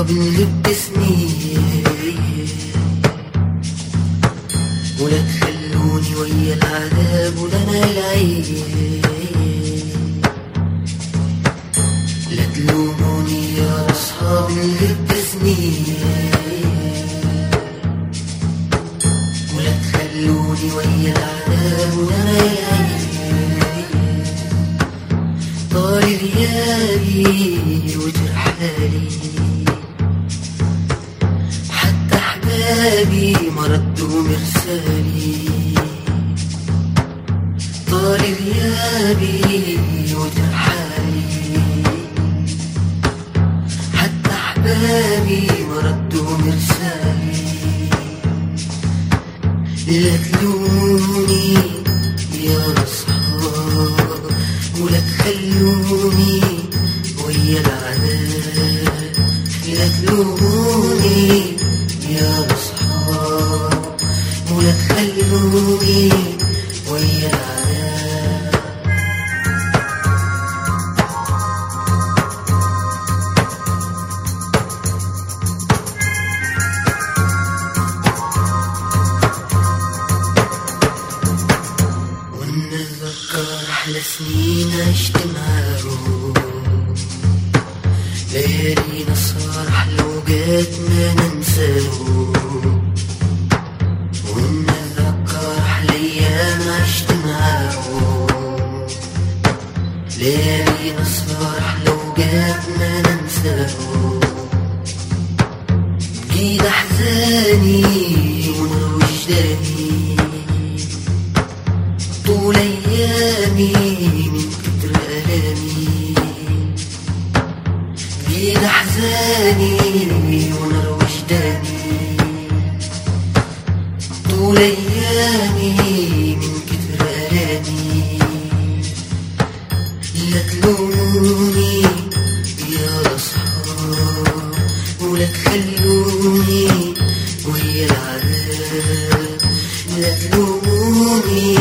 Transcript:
أصحاب نغيب سنين، ولا تخلوني ويا العذاب ولا أنا العين. لا تلوموني يا أصحاب نغيب سنين، ولا تخلوني ويا العذاب ولا أنا العين. طال غيابي وترحالي، حتى أحبابي ما ردوا مرسالي. طال غيابي وترحالي، حتى أحبابي ما ردوا مرسالي. لا تلوموني يا أصحاب، ولا تخلوني ويا العذاب. لا تلوموني يا أصحاب، ولا تخلوني ويا العذاب. ونتذكر أحلى سنين عشت معاهم، ليالينا صار أحلى وقت ما ننساهم. ونتذكر أحلى أيام عشت معاهم، ليالينا صار أحلى وقت ما ننساهم. بقيت أحزاني ونار وجداني، طول أيامي من كتر ألامي. بقيت أحزاني ونار وجداني، طول أيامي من كتر ألامي. لا تلوموني يا أصحاب، ولا تخلوني ويا العذاب. لا تلوموني